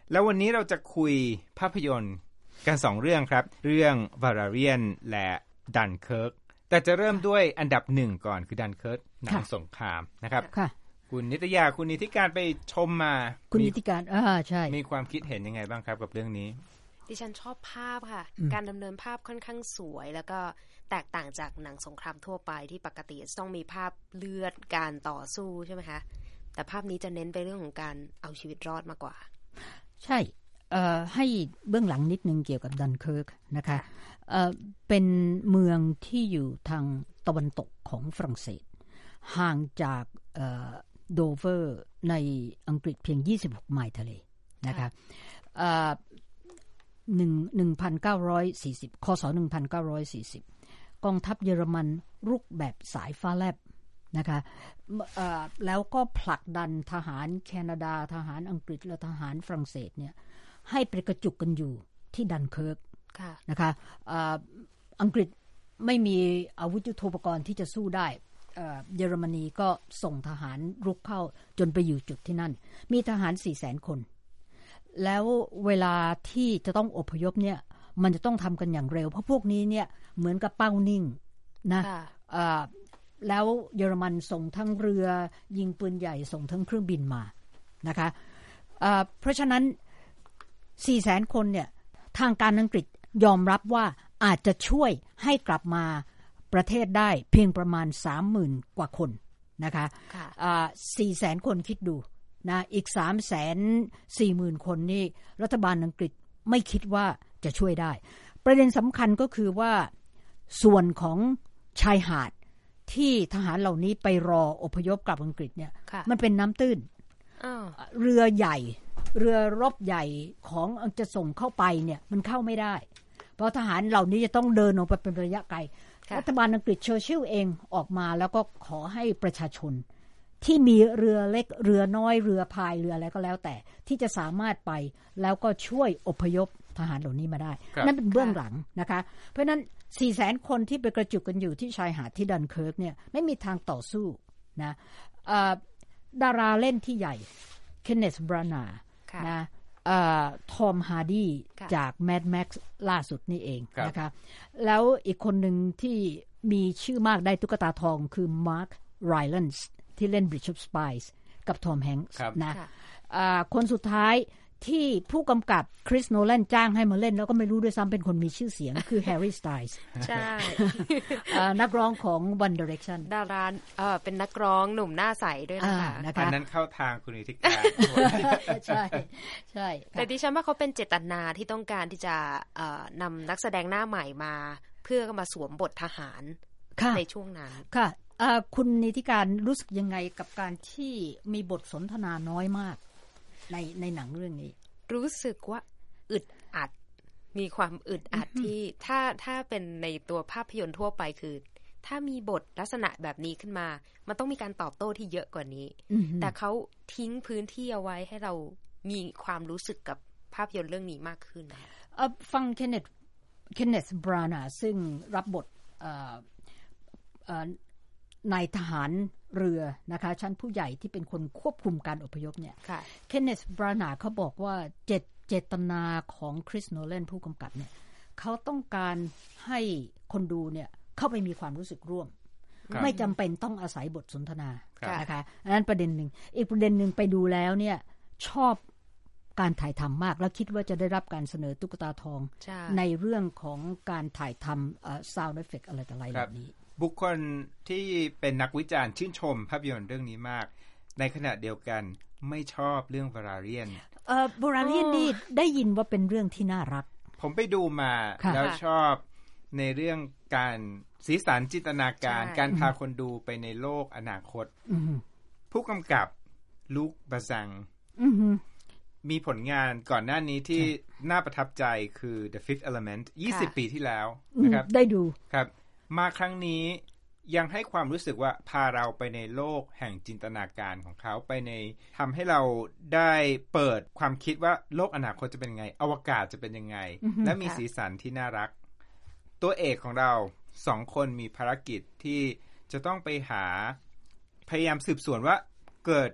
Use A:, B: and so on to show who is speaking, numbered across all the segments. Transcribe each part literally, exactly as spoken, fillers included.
A: แล้ววันนี้เราจะคุยภาพยนตร์กันสองเรื่องครับเรื่อง Valerian และ Dunkirk แต่จะเริ่มด้วยอันดับหนึ่งก่อนคือ Dunkirk หนังสงครามนะครับคุณนิตยาคุณนิติการไปชมมา
B: คุณนิติการอ่าใช่
A: มีความคิดเห็นยังไงบ้างครับกับเรื่องนี้
C: ดิฉันชอบภาพค่ะการดำเนินภาพค่อนข้างสวยแล้วก็แตกต่างจากหนังสงครามทั่วไปที่ปกติต้องมีภาพเลือดการต่อสู้ใช่ไหมคะแต่ภาพนี้จะเน้นไปเรื่องของการเอาชีวิตรอดมากกว่า
B: ใช่เอ่อให้เบื้องหลังนิดนึงเกี่ยวกับดันเคิร์กนะคะเอ่อเป็นเมืองที่อยู่ทางตะวันตกของฝรั่งเศสห่างจากเอ่อโดเวอร์ในอังกฤษเพียงยี่สิบหกไมล์ทะเลนะคะเอ่อหนึ่ง หนึ่งพันเก้าร้อยสี่สิบ คศ หนึ่งพันเก้าร้อยสี่สิบ กองทัพเยอรมันรุกแบบสายฟ้าแลบนะคะเอ่อแล้วก็ผลักดันทหารแคนาดาทหารอังกฤษและทหารฝรั่งเศสเนี่ยให้ไปกระจุกกันอยู่ที่ดันเคิร์กนะคะเอ่ออังกฤษไม่มีอาวุธยุทโธปกรณ์ที่จะสู้ได้เอ่อเยอรมนีก็ส่งทหารรุกเข้าจนไปอยู่จุดที่นั่นมีทหาร สี่แสน คนแล้วเวลาที่จะต้องอพยพเนี่ยมันจะต้องทำกันอย่างเร็วเพราะพวกนี้เนี่ยเหมือนกับเป้านิ่งนะเอ่อแล้วเยอรมันส่งทั้งเรือยิงปืนใหญ่ส่งทั้งเครื่องบินมานะคะเอ่อเพราะฉะนั้น สี่แสน คนเนี่ยทางการอังกฤษยอมรับว่าอาจจะช่วยให้กลับมาประเทศได้เพียงประมาณ สามหมื่น กว่าคนนะคะอ่า สี่แสน คนคิดดูนะอีก สามแสนสี่หมื่น คนนี่รัฐบาลอังกฤษไม่คิดว่าจะช่วยได้ประเด็นสำคัญก็คือว่าส่วนของชายหาดที่ทหารเหล่านี้ไปรออพยพกลับอังกฤษเนี่ยมันเป็นน้ำตื้นเรือใหญ่เรือรบใหญ่ของจะส่งเข้าไปเนี่ยมันเข้าไม่ได้เพราะทหารเหล่านี้จะต้องเดินออกไปเป็นระยะไกลรัฐบาลอังกฤษเชอร์ชิลเองออกมาแล้วก็ขอให้ประชาชนที่มีเรือเล็กเรือน้อยเรือพายเรืออะไรก็แล้วแต่ที่จะสามารถไปแล้วก็ช่วยอพยพทหารเหล่านี้มาได้นั่นเป็นเบื้องหลังนะคะเพราะนั้น สี่แสน คนที่ไปกระจุกกันอยู่ที่ชายหาดที่ดันเคิร์กเนี่ยไม่มีทางต่อสู้นะดาราเล่นที่ใหญ่เคนเนธ บรานานะทอม ฮาร์ดีจาก Mad Max ล่าสุดนี่เองนะคะแล้วอีกคนหนึ่งที่มีชื่อมากได้ตุ๊กตาทองคือมาร์ค ไรแลนส์ที่เล่น Bridge of Spies กับทอม แฮงค์นะคนสุดท้ายที่ผู้กำกับคริสโนแลนจ้างให้มาเล่นแล้วก็ไม่รู้ด้วยซ้ำเป็นคนมีชื่อเสียงคือแฮร์รี่ สไตล์ส์
C: ใช่
B: นักร้องของ One Direction
C: ดาราเอ่อเป็นนักร้องหนุ่มหน้าใสด้วยนะคะ
A: อันนั้นเข้าทางคุณนิติการ
B: ใช่ใช่
C: แต่ดิฉันว่าเขาเป็นเจตนาที่ต้องการที่จะเอ่อนำนักแสดงหน้าใหม่มาเพื่อมาสวมบททหารในช่วงนั้น
B: ค่ะคุณนิติการรู้สึกยังไงกับการที่มีบทสนทนาน้อยมากในในหนังเรื่องนี้
C: รู้สึกว่าอึดอัดมีความอึดอัดที่ถ้าถ้าเป็นในตัวภาพยนตร์ทั่วไปคือถ้ามีบทลักษณะแบบนี้ขึ้นมามันต้องมีการตอบโต้ที่เยอะกว่านี้แต่เขาทิ้งพื้นที่เอาไว้ให้เรามีความรู้สึกกับภาพยนตร์เรื่องนี้มากขึ้น
B: เอ่อฟังเคนเนธเคนเนธ บรานาซึ่งรับบทเอ่อเอ่อนายทหารเรือนะคะชั้นผู้ใหญ่ที่เป็นคนควบคุมการอพยพเนี่ยเคนเนธ บรานาเขาบอกว่าเจตเจตนาของคริสโนแลนผู้กำกับเนี่ยเขาต้องการให้คนดูเนี่ยเข้าไปมีความรู้สึกร่วมไม่จำเป็นต้องอาศัยบทสนทนานะคะอันนั้นประเด็นหนึ่งอีกประเด็นหนึ่งไปดูแล้วเนี่ยชอบการถ่ายทำมากแล้วคิดว่าจะได้รับการเสนอตุ๊กตาทอง ใ, ในเรื่องของการถ่ายทำ sound effect อะไรต่ออะไรแบบนี้
A: บุคคลที่เป็นนักวิจารณ์ชื่นชมภาพยนตร์เรื่องนี้มากในขณะเดียวกันไม่ชอบเรื่อง Valerian
B: เอ่อ Valerian นี่ได้ยินว่าเป็นเรื่องที่น่ารัก
A: ผมไปดูมาแล้วชอบในเรื่องการสีสันจินตนาการการพาคนดูไปในโลกอนาคตผู้กำกับลุค บาซังมีผลงานก่อนหน้านี้ที่น่าประทับใจคือ The Fifth Element ยี่สิบปีที่แล้วนะครับ
B: ได้ดู
A: ครับมาครั้งนี้ยังให้ความรู้สึกว่าพาเราไปในโลกแห่งจินตนาการของเขาไปในทำให้เราได้เปิดความคิดว่าโลกอนาคตจะเป็นยังไงอวกาศจะเป็นยังไงและมีสีสันที่น่ารักตัวเอกของเราสองคนมีภารกิจที่จะต้องไปหาพยายามสืบสวนว่าเกิด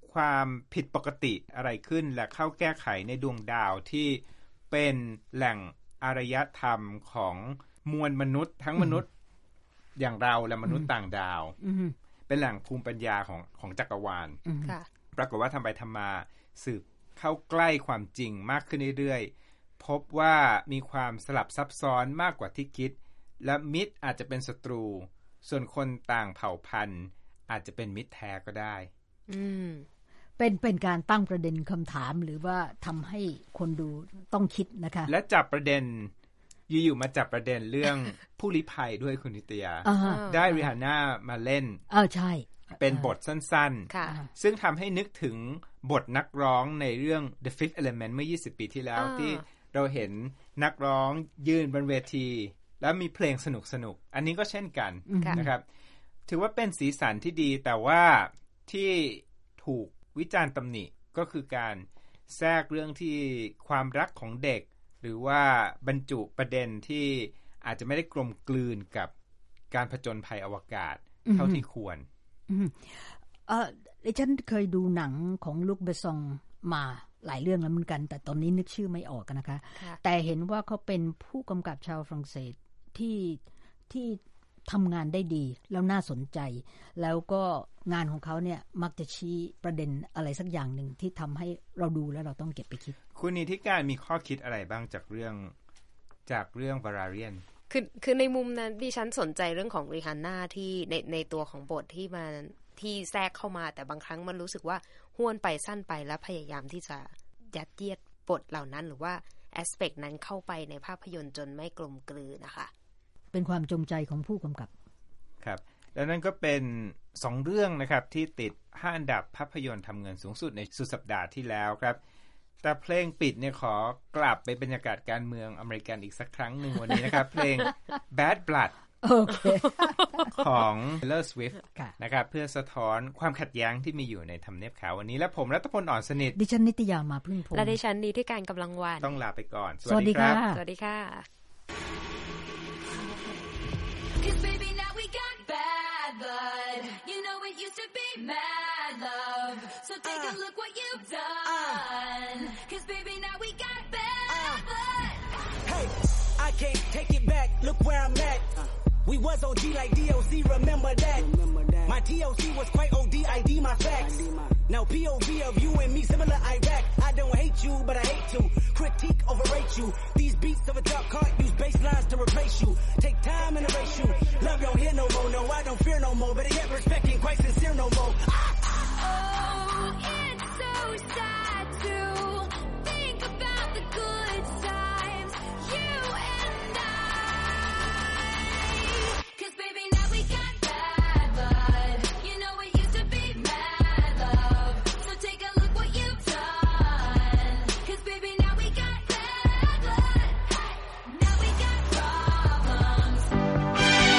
A: ความผิดปกติอะไรขึ้นและเข้าแก้ไขในดวงดาวที่เป็นแหล่งอารยธรรมของมวลมนุษย์ทั้งมนุษย์อย่างเราและมนุษย์ต่างดาวเป็นแหล่งภูมิปัญญาของของจักรวาลปรากฏว่าทำไปทำมาสืบเข้าใกล้ความจริงมากขึ้นเรื่อยๆพบว่ามีความสลับซับซ้อนมากกว่าที่คิดและมิตรอาจจะเป็นศัตรูส่วนคนต่างเผ่าพันธุ์อาจจะเป็นมิตรแท้ก็ได้
B: อืมเป็นเป็นการตั้งประเด็นคำถามหรือว่าทำให้คนดูต้องคิดนะคะและ
A: จับประเด็นอยู่ๆมาจับประเด็นเรื่องผู้ลี้ภัยด้วยคุณนิตยาได้ริฮาน่ามาเล่น
B: เออใช่
A: เป็นบทสั้นๆซึ่งทำให้นึกถึงบทนักร้องในเรื่อง The Fifth Element เมื่อยี่สิบปีที่แล้วที่เราเห็นนักร้องยืนบนเวทีแล้วมีเพลงสนุกๆอันนี้ก็เช่นกันนะครับถือว่าเป็นสีสันที่ดีแต่ว่าที่ถูกวิจารณ์ตำหนิก็คือการแทรกเรื่องที่ความรักของเด็กหรือว่าบรรจุประเด็นที่อาจจะไม่ได้กลมกลืนกับการผจญภัยอวกาศเท่าที่ควร
B: เออดิฉันเคยดูหนังของลุคเบซองมาหลายเรื่องแล้วเหมือนกันแต่ตอนนี้นึกชื่อไม่ออกนะคะแต่เห็นว่าเขาเป็นผู้กำกับชาวฝรั่งเศสที่ที่ทำงานได้ดีแล้วน่าสนใจแล้วก็งานของเขาเนี่ยมักจะชี้ประเด็นอะไรสักอย่างหนึ่งที่ทำให้เราดูแล้วเราต้องเก็บไปคิด
A: คุณนิติการมีข้อคิดอะไรบ้างจากเรื่องจากเรื่อง Valerian
C: คือคือในมุมนั้นดิฉันสนใจเรื่องของริฮาน่าที่ในในตัวของบทที่มันที่แทรกเข้ามาแต่บางครั้งมันรู้สึกว่าห้วนไปสั้นไปและพยายามที่จะยัดเยียดบทเหล่านั้นหรือว่าแอสเปกนั้นเข้าไปในภาพยนตร์จนไม่กลมกลืนนะคะ
B: เป็นความจงใจของผู้กำกับ
A: ครับแล้วนั่นก็เป็นสองเรื่องนะครับที่ติดห้าอันดับภาพยนตร์ทำเงินสูงสุดในสุดสัปดาห์ที่แล้วครับแต่เพลงปิดเนี่ยขอกลับไปบรรยากาศการเมืองอเมริกันอีกสักครั้งหนึ่งวันนี้นะครับ เพลง Bad Blood
B: โอเค
A: ของ Taylor Swift นะครับเพื่อสะท้อนความขัดแย้งที่มีอยู่ในทำเนียบขาววันนี้และผมรัตพลอ่อนสนิท
B: ดิฉันนิตยามาพึ่งพงษ์
C: และดิฉันดีที่การกำลังวาน
A: ต้องลาไปก่อน
B: สวัสดีครับ
C: สวัสดีค่ะBlood. You know it used to be mad love. So take uh, a look what you've done. Uh, Cause baby now we got bad uh, blood. Hey, I can't take it back. Look where I'm at. Uh, we was O G like D O C, remember that. Remember that. My T O C was quite O D, I D my facts. I D my... Now P O V of you and me, similar Iraq. I don't hate you, but I hate to critique, overrate you. These beats of a dark cart use bass lines to replace you. Take time and erase you. Love don't hear no more, no, I don't fear no more, but